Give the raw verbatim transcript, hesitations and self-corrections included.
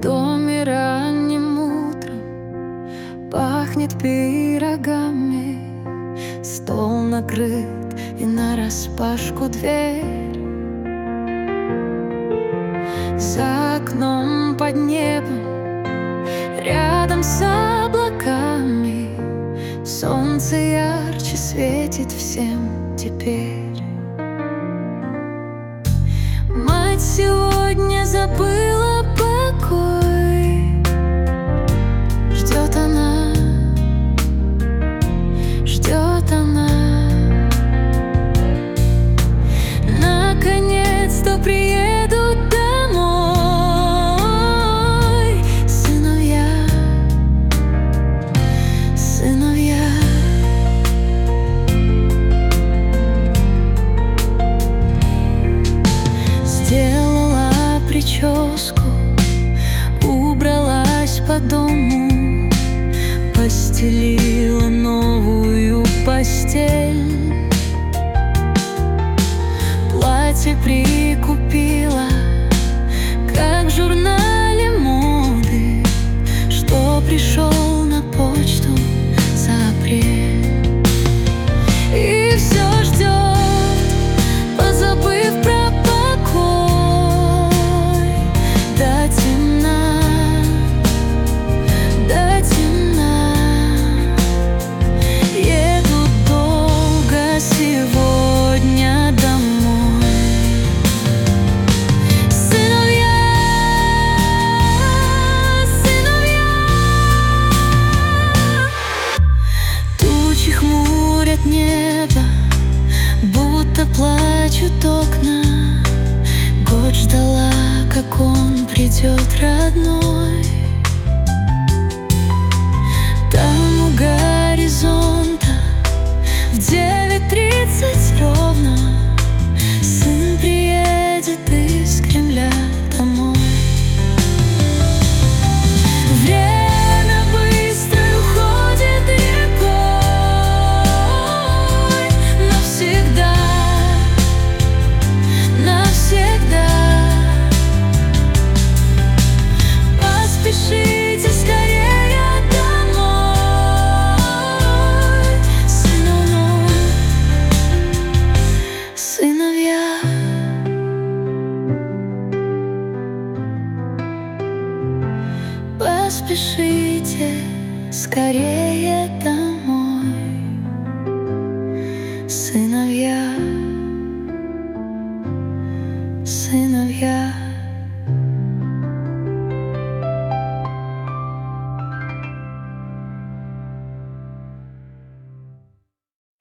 доме ранним утром пахнет пирогами, стол накрыт и нараспашку дверь. За окном под небом, рядом с облаками, солнце ярче светит всем теперь. Мать сегодня забыла покой, ждет она, ждет она. Наконец-то приедут домой сыновья, сыновья. Сделала прическу, убралась по дому, постелила новую постель. Платье прикупила, как в журнале моды, что пришел на почту за апрель. И все ждет, позабыв про покой, до темна, до темна. Еду долго сегодня домой. Сыновья, сыновья. Тучи хмурят небо, будто плачут окна. Год ждала, как он придет родной. Там у горизонта в девять тридцать ровно сын приедет из Кремля домой. Время быстро уходит рекой, навсегда, навсегда. Поспешите скорее домой, сыновья, сыновья. Поспешите скорее домой, сыновья, сыновья.